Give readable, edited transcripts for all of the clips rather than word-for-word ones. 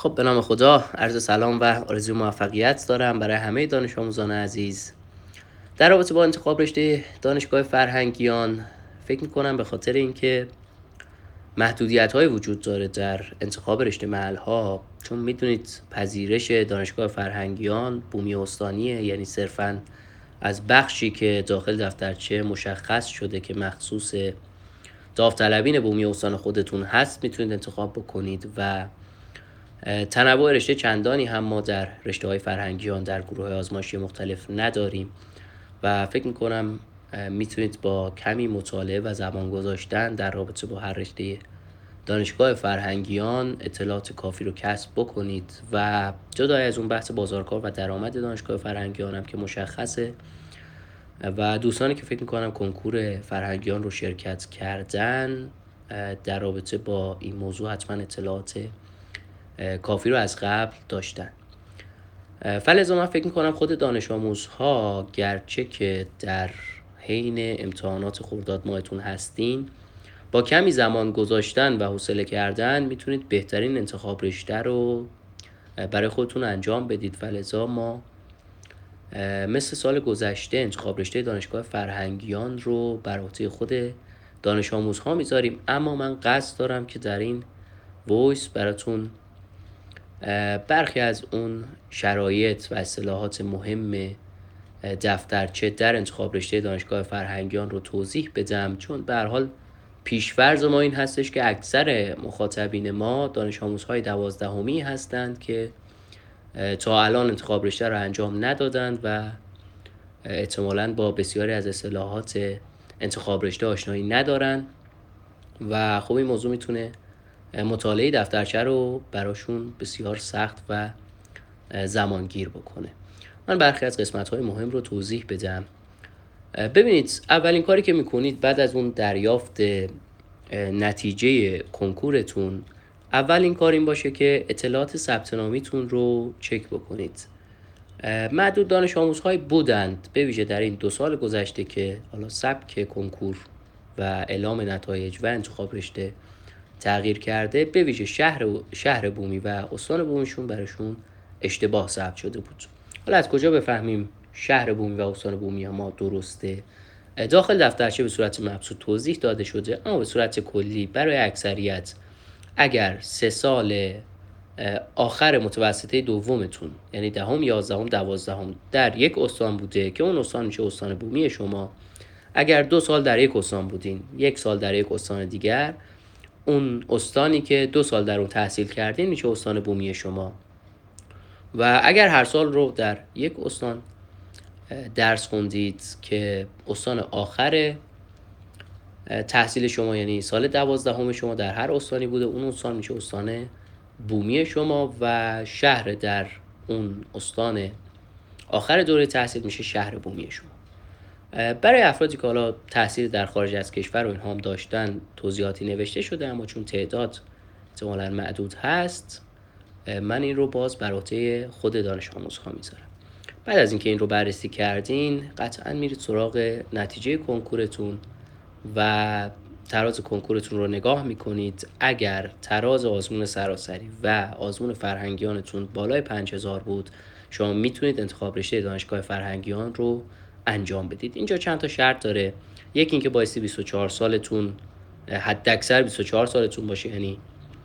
خب به نام خدا عرض سلام و آرزوی موفقیت دارم برای همه دانش آموزان عزیز. در رابطه با انتخاب رشته دانشگاه فرهنگیان فکر میکنم به خاطر اینکه محدودیت‌های وجود داره در انتخاب رشته محل‌ها، چون میدونید پذیرش دانشگاه فرهنگیان بومی استانیه، یعنی صرفاً از بخشی که داخل دفترچه مشخص شده که مخصوص داوطلبین بومی استان خودتون هست میتونید انتخاب بکنید و تنوع رشته چندانی هم ما در رشته های فرهنگیان در گروه آزمایشی مختلف نداریم و فکر میکنم میتونید با کمی مطالعه و زمان گذاشتن در رابطه با هر رشته دانشگاه فرهنگیان اطلاعات کافی رو کسب بکنید و جدای از اون بحث بازارکار و درآمد دانشگاه فرهنگیان هم که مشخصه و دوستانی که فکر میکنم کنکور فرهنگیان رو شرکت کردن در رابطه با این موضوع حتما اطلاعات کافی رو از قبل داشتن. فلذا من فکر میکنم خود دانش آموزها گرچه که در حین امتحانات خرداد ماهتون هستین، با کمی زمان گذاشتن و حوصله کردن میتونید بهترین انتخاب رشته رو برای خودتون انجام بدید. فلذا ما مثل سال گذشته انتخاب رشته دانشگاه فرهنگیان رو بر عهده خود دانش آموزها میذاریم، اما من قصد دارم که در این وایس براتون برخی از اون شرایط و اصطلاحات مهم دفترچه در انتخاب رشته دانشگاه فرهنگیان رو توضیح بدم، چون به هر حال پیش‌فرض ما این هستش که اکثر مخاطبین ما دانش آموزهای 12می هستند که تا الان انتخاب رشته رو انجام ندادند و احتمالاً با بسیاری از اصطلاحات انتخاب رشته آشنایی ندارن و خب این موضوع میتونه مطالعه دفترچه رو براشون بسیار سخت و زمانگیر بکنه. من برخی از قسمت‌های مهم رو توضیح بدم. ببینید، اولین کاری که میکنید بعد از اون دریافت نتیجه کنکورتون، اولین کار این باشه که اطلاعات ثبت نامیتون رو چک بکنید. معدود دانش آموزهای بودند به ویژه در این 2 سال گذشته که حالا سبک کنکور و اعلام نتایج و انتخاب رشته تغییر کرده، به ویژه شهر بومی و استان بومیشون براشون اشتباه ثبت شده بود. حالا از کجا بفهمیم شهر بومی و استان بومی ما درسته؟ داخل دفترچه به صورت مبسوط توضیح داده شده، اما به صورت کلی برای اکثریت اگر 3 سال آخر متوسطه دومتون، یعنی 10، 11، 12 در یک استان بوده که اون استان میشه استان بومی شما، اگر 2 سال در یک استان بودین، 1 سال در یک استان دیگر، اون استانی که 2 سال در اون تحصیل کردین میشه استان بومی شما. و اگر هر سال رو در یک استان درس خوندید که استان آخر تحصیل شما، یعنی سال 12 شما در هر استانی بوده، اون استان میشه استان بومی شما و شهر در اون استان آخر دوره تحصیل میشه شهر بومی شما. برای افرادی که حالا تحصیل در خارج از کشور و اینها هم داشتن توضیحاتی نوشته شده، اما چون تعداد احتمالاً معدود هست من این رو باز بر عهده خود دانش آموزها میذارم. بعد از اینکه این رو بررسی کردین قطعاً میرید سراغ نتیجه کنکورتون و تراز کنکورتون رو نگاه میکنید. اگر تراز آزمون سراسری و آزمون فرهنگیانتون بالای 5000 بود، شما میتونید انتخاب رشته دانشگاه فرهنگیان رو انجام بدید. اینجا چند تا شرط داره. یکی اینکه بایستی 24 سالتون حد اکثر 24 سالتون باشه، یعنی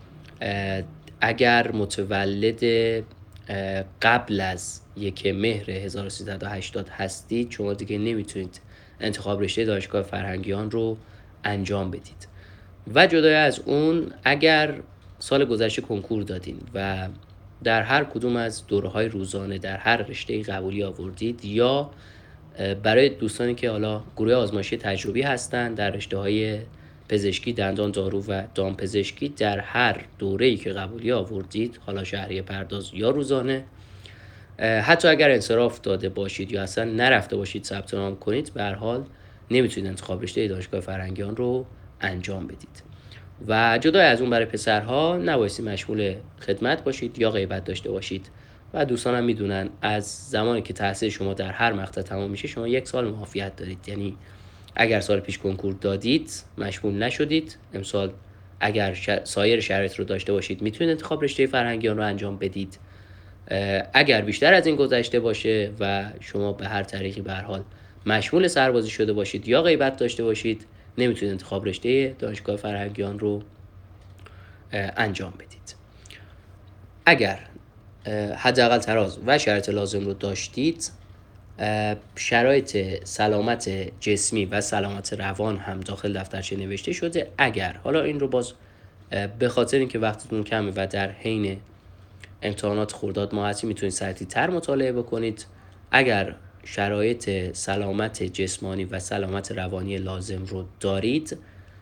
اگر متولد قبل از 1 مهر 1380 هستید، شما دیگه نمیتونید انتخاب رشته دانشگاه فرهنگیان رو انجام بدید. و جدای از اون اگر سال گذشته کنکور دادین و در هر کدوم از دوره‌های روزانه در هر رشته قبولی آوردید، یا برای دوستانی که حالا گروه آزمایشی تجربی هستن در رشته‌های پزشکی، دندان دارو و دامپزشکی، در هر دوره‌ای که قبولی آوردید، حالا شهریه پرداز یا روزانه، حتی اگر انصراف داده باشید یا اصلا نرفته باشید ثبت نام کنید، به هر حال نمیتونید انتخاب رشته دانشگاه فرهنگیان رو انجام بدید. و جدا از اون برای پسرها نبایستی مشمول خدمت باشید یا غیبت داشته باشید. و دوستانم میدونن از زمانی که تحصیل شما در هر مقطع تمام میشه، شما 1 سال معافیت دارید. یعنی اگر سال پیش کنکور دادید مشمول نشدید، امسال اگر سایر شرایط رو داشته باشید میتونید انتخاب رشته فرهنگیان رو انجام بدید. اگر بیشتر از این گذشته باشه و شما به هر طریقی به هر حال مشمول سربازی شده باشید یا غیبت داشته باشید، نمیتونید انتخاب رشته دانشگاه فرهنگیان رو انجام بدید. اگر حداقل تراز و شرایط لازم رو داشتید، شرایط سلامت جسمی و سلامت روان هم داخل دفترچه نوشته شده. اگر حالا این رو باز به خاطر اینکه وقتتون کمه و در حین امتحانات خرداد ماه هستی میتونید سریعتر تر مطالعه بکنید. اگر شرایط سلامت جسمانی و سلامت روانی لازم رو دارید،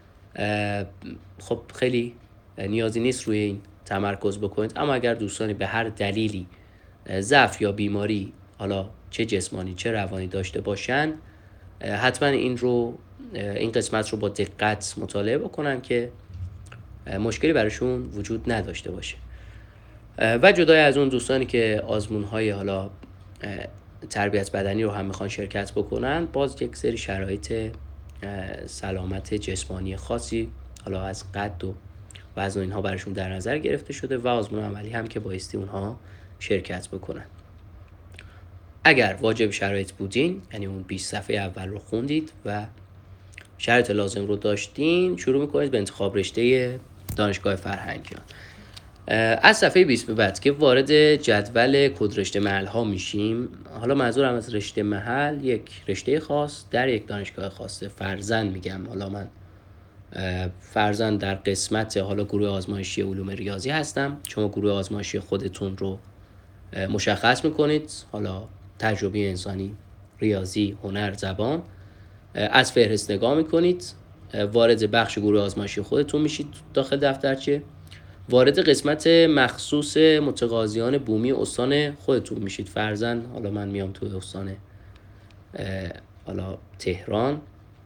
خب خیلی نیازی نیست روی این تمرکز بکنید. اما اگر دوستانی به هر دلیلی ضعف یا بیماری، حالا چه جسمانی چه روانی داشته باشن، حتما این قسمت رو با دقت مطالعه بکنن که مشکلی براشون وجود نداشته باشه. و جدای از اون دوستانی که آزمون‌های حالا تربیت بدنی رو هم میخوان شرکت بکنن، باز یک سری شرایط سلامت جسمانی خاصی حالا از قد و وزن و اینها براشون در نظر گرفته شده و آزمون عملی هم که بایستی اونها شرکت بکنن. اگر واجب شرایط بودین، یعنی اون 20 صفحه اول رو خوندید و شرایط لازم رو داشتین، شروع میکنید به انتخاب رشته دانشگاه فرهنگیان. از صفحه 20 به بعد که وارد جدول کد رشته محل ها میشیم. حالا منظورم از رشته محل یک رشته خاص در یک دانشگاه خاصه. فرضاً میگم، حالا من فرضاً در قسمت حالا گروه آزمایشی علوم ریاضی هستم، شما گروه آزمایشی خودتون رو مشخص میکنید، حالا تجربه انسانی، ریاضی، هنر، زبان، از فهرست نگاه میکنید، وارد بخش گروه آزمایشی خودتون میشید داخل دفترچه، وارد قسمت مخصوص متقاضیان بومی استان خودتون میشید. فرضاً حالا من میام تو استان حالا تهران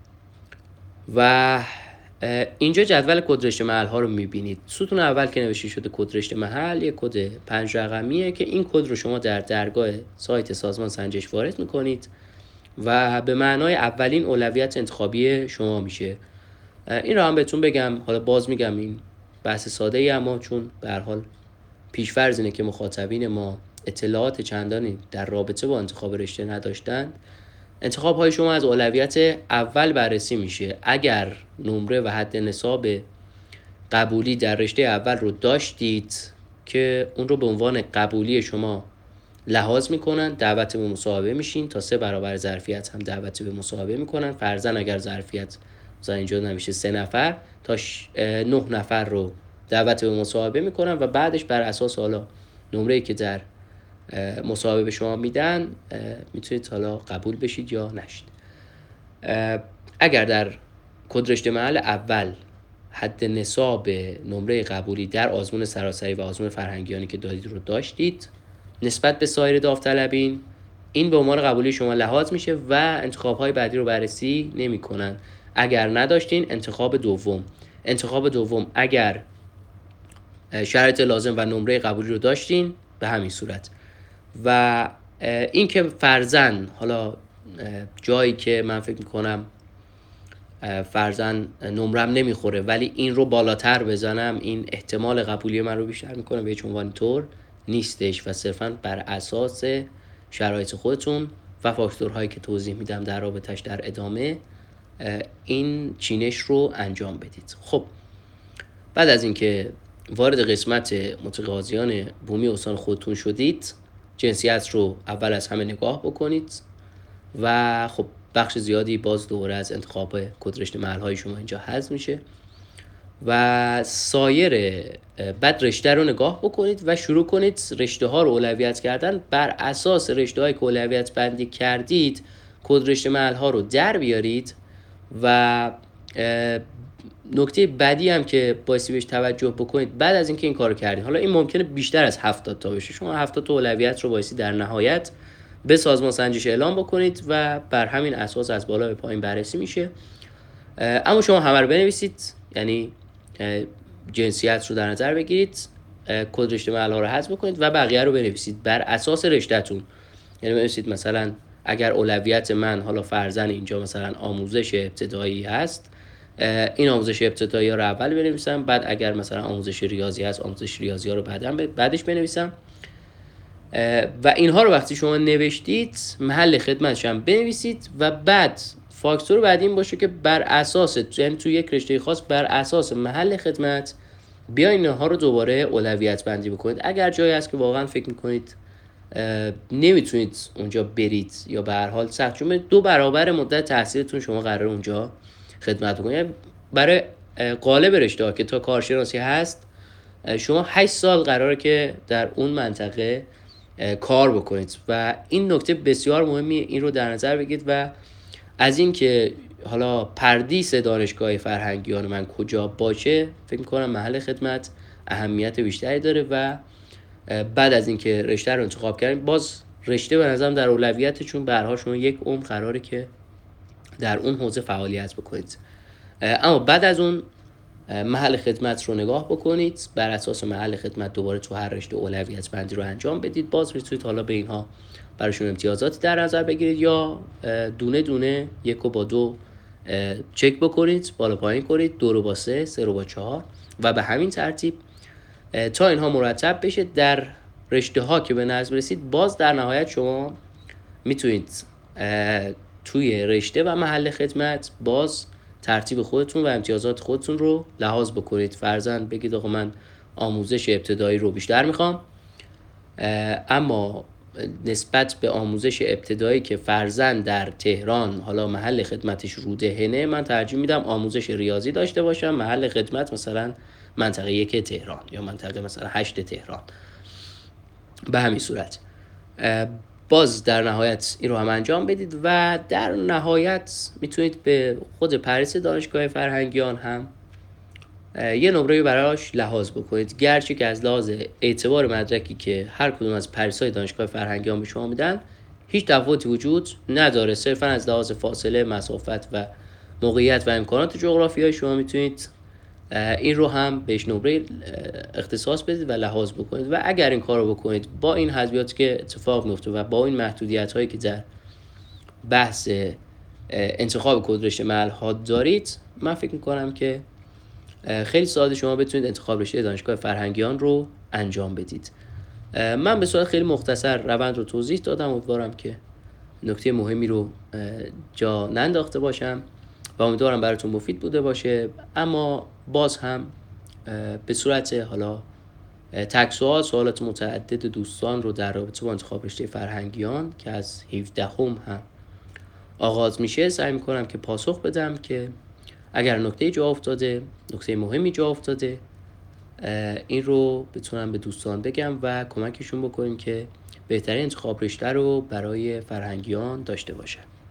و اینجا جدول کد رشته محل ها رو میبینید. ستون اول که نوشته شده کد رشته محل، یک کد 5 رقمیه که این کد رو شما در درگاه سایت سازمان سنجش وارد میکنید و به معنای اولین اولویت انتخابی شما میشه. این رو هم بهتون بگم، حالا باز میگم این بحث ساده ای، اما چون به هر حال پیش‌فرض اینه که مخاطبین ما اطلاعات چندانی در رابطه با انتخاب رشته نداشتن، انتخاب های شما از اولویت اول بررسی میشه. اگر نمره و حد نصاب قبولی در رشته اول رو داشتید که اون رو به عنوان قبولی شما لحاظ میکنن، دعوت به مصاحبه میشین. تا 3 برابر ظرفیت هم دعوت به مصاحبه میکنن. فرضاً اگر ظرفیت مثلا اینجا نمیشه 3 نفر تا 9 نفر رو دعوت به مصاحبه میکنن و بعدش بر اساس حالا نمره‌ای که در مصاحبه به شما میدن میتونید حالا قبول بشید یا نشید. اگر در کد رشته محل اول حد نصاب نمره قبولی در آزمون سراسری و آزمون فرهنگیانی که دادید رو داشتید، نسبت به سایر داوطلبین این به عنوان قبولی شما لحاظ میشه و انتخاب‌های بعدی رو بررسی نمی‌کنن. اگر نداشتین، انتخاب دوم اگر شرایط لازم و نمره قبولی رو داشتین، به همین صورت. و این که فرضاً حالا جایی که من فکر میکنم فرضاً نمرم نمیخوره ولی این رو بالاتر بزنم، این احتمال قبولی من رو بیشتر میکنه، به هیچ عنوان طور نیستش و صرفاً بر اساس شرایط خودتون و فاکتورهایی که توضیح میدم در رابطش در ادامه این چینش رو انجام بدید. خب بعد از اینکه وارد قسمت متقاضیان بومی استان خودتون شدید، جنسیت رو اول از همه نگاه بکنید و خب بخش زیادی باز دوباره از انتخاب کد رشته محل های شما اینجا حذف میشه و سایر بعد رشته رو نگاه بکنید و شروع کنید رشته ها رو اولویت کردن. بر اساس رشته های که اولویت بندی کردید کد رشته محل ها رو در بیارید و نکته بعدی هم که بایستی بهش توجه بکنید بعد از اینکه این کارو کردید، حالا این ممکنه بیشتر از 70 تا بشه، شما 70 تا اولویت رو بایستی در نهایت به سازمان سنجش اعلام بکنید و بر همین اساس از بالا به پایین بررسی میشه. اما شما همه رو بنویسید، یعنی جنسیت رو در نظر بگیرید، کد رشته محل ها رو حذف بکنید و بقیه رو بنویسید بر اساس رشته‌تون. یعنی بنویسید مثلا اگر اولویت من حالا فرضاً اینجا مثلا آموزش ابتدایی هست، این آموزش ابتدایی ها رو اول بنویسم، بعد اگر مثلا آموزش ریاضی هست آموزش ریاضی ها رو بعدش بنویسم. و اینها رو وقتی شما نوشتید محل خدمتش هم بنویسید و بعد فاکتور بعد این باشه که بر اساس، یعنی تو یک رشته خاص بر اساس محل خدمت بیاین اینها رو دوباره اولویت بندی بکنید. اگر جایی هست که واقعا فکر میکنید نمیتونید اونجا برید یا به هر حال سخت، چون 2 برابر مدت تحصیلتون شما قرار اونجا خدمت بکنید. یعنی برای قالب رشته ها که تا کارشناسی هست شما 8 سال قراره که در اون منطقه کار بکنید و این نکته بسیار مهمی، این رو در نظر بگیرید. و از این که حالا پردیس دانشگاه فرهنگیان من کجا باشه، فکر میکنم محل خدمت اهمیت بیشتری داره و بعد از اینکه رشته رو انتخاب کردیم، باز رشته به نظرم در اولویت، چون به هر حال شما یک عمر قراره که در اون حوزه فعالیت بکنید. اما بعد از اون محل خدمت رو نگاه بکنید، بر اساس محل خدمت دوباره تو هر رشته اولویت بندی رو انجام بدید. باز میتونید حالا به اینها براشون امتیازاتی در نظر بگیرید یا دونه دونه 1 رو با 2 چک بکنید، بالا پایین کنید، 2 رو با 3، 3 رو با 4 و به همین ترتیب تا اینها مرتب بشه در رشته ها که به نظم رسید. باز در نهایت شما میتونید توی رشته و محل خدمت باز ترتیب خودتون و امتیازات خودتون رو لحاظ بکنید. فرضاً بگید آقا من آموزش ابتدایی رو بیشتر میخوام، اما نسبت به آموزش ابتدایی که فرضاً در تهران حالا محل خدمتش رودهنه، من ترجیح میدم آموزش ریاضی داشته باشم، محل خدمت مثلا منطقه 1 تهران یا منطقه مثلا 8 تهران. به همین صورت باز در نهایت این رو هم انجام بدید و در نهایت میتونید به خود پردیس دانشگاه فرهنگیان هم یه نمره براش لحاظ بکنید، گرچه که از لحاظ اعتبار مدرکی که هر کدوم از پردیس‌های دانشگاه فرهنگیان به شما میدن هیچ تفاوتی وجود نداره. صرفا از لحاظ فاصله، مسافت و موقعیت و امکانات جغرافیایی شما میتونید این رو هم بهش نمره اختصاص بدید و لحاظ بکنید. و اگر این کار رو بکنید با این حذفیاتی که اتفاق میفته و با این محدودیت هایی که در بحث انتخاب کد رشته محل ها دارید، من فکر میکنم که خیلی ساده شما بتونید انتخاب رشته دانشگاه فرهنگیان رو انجام بدید. من به صورت خیلی مختصر روند رو توضیح دادم، امیدوارم که نکته مهمی رو جا ننداخته باشم و امیدوارم براتون مفید بوده باشه. اما باز هم به صورت حالا تک سوالات متعدد دوستان رو در رابطه با انتخاب رشته فرهنگیان که از 17 هم آغاز میشه سعی میکنم که پاسخ بدم که اگر نکته جا افتاده، نکته مهمی جا افتاده، این رو بتونم به دوستان بگم و کمکشون بکنیم که بهترین انتخاب رشته رو برای فرهنگیان داشته باشه.